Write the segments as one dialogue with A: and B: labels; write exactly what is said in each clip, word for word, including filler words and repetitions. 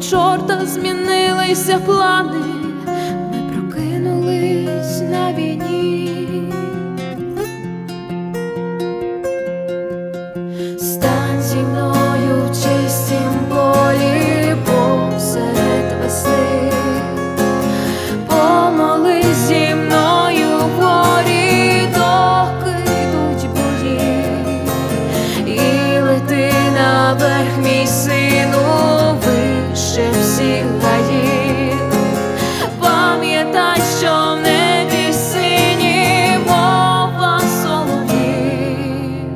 A: чорта змінилися плани, ми прокинулись на війні. Стань зі мною в чистім полі посеред весни, помолись зі мною в горі, доки йдуть бої, і лети наверх, мій сину, вище всіх гаїв. Пам'ятай, що в небі сині мова солов'їв.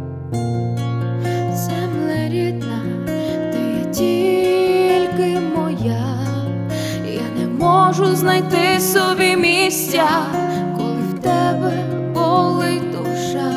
A: Земле рідна, ти є тільки моя, я не можу знайти собі місця, коли в тебе болить душа.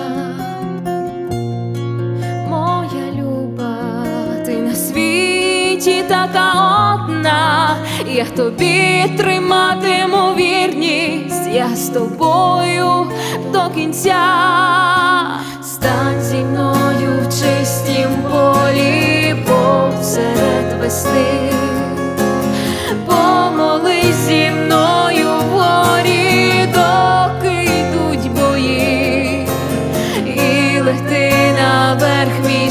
A: Моя люба, ти на світі така одна, я тобі триматиму вірність, я з тобою до кінця. Стань зі мною в чистім полі посеред весни, помолись зі мною в горі, доки йдуть бої, і лети наверх, мій